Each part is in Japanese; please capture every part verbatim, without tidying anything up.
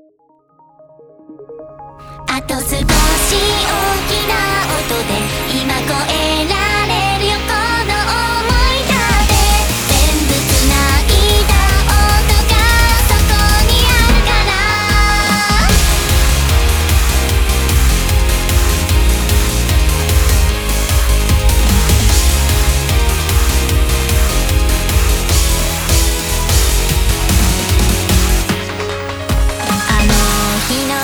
あと少し大きな音で今越えられるよこの想いだって全部つないだ音がそこにあるからあの日の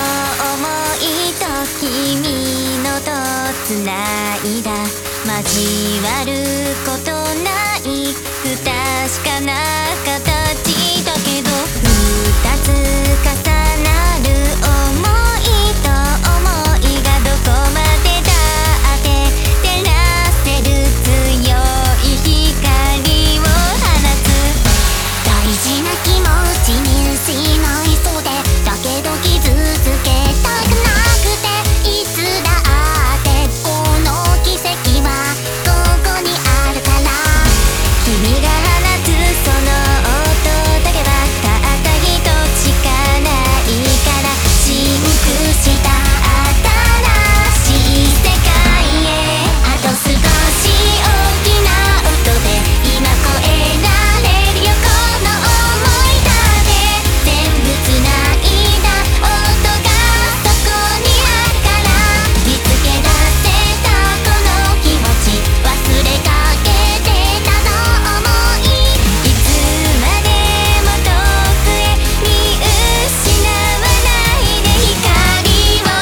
君のとつないだ交わることない不確かな形だけど二つ重なる想いと想いがどこまでだって照らせる強い光を放つ大事な気持ち見失いそうでだけど傷つけたくないいつだってこの奇跡はここにあるから君が放つその音だけはたった一つしかないからシンクした新しい世界へあと少し大きな音で今越えられるよこの想いだって全部つないだ音がそこにある見つけ出せたこの気持ち忘れかけてたの想いいつまでも遠くへ見失わないで光を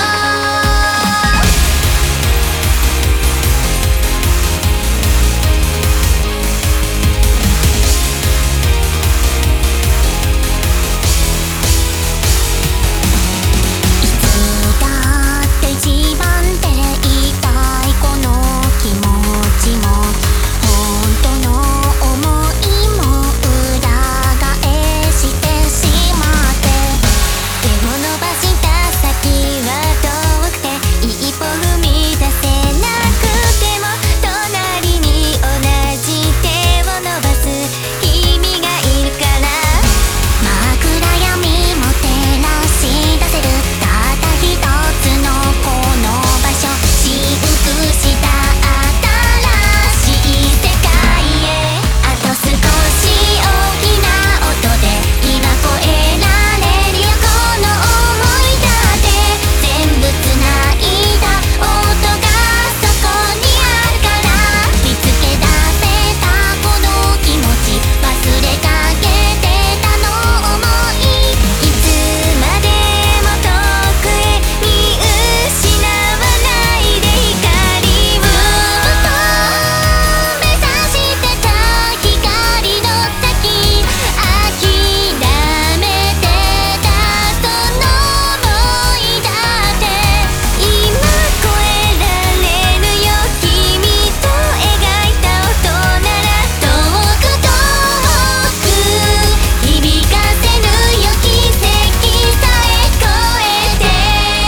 いつだって一番照れたいこの気持ちも本当の想いも裏返してしまって手を伸ばした先は遠くて一歩踏み出せなくても隣に同じ手を伸ばす君がいるから真っ暗闇も照らし出せるたった一つのこの場所シンクした新しい世界へあと少し大きな音で今越えられるよこの想いだって全部つないだ音がそこにあるから見つけ出せたこの気持ち忘れかけてたの想いいつまでも遠くへ見失わないで光をずっと目指してた光の先諦めてたその想いだって今越えられるよ君と描いた音なら遠く遠く響かせるよ奇跡さえ越えて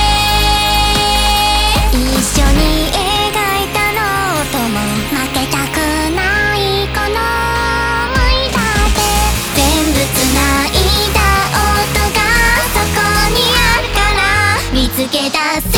一緒に描いたノートも負けたくないこの想いだって全部つないだ音がそこにあるから見つけ出せ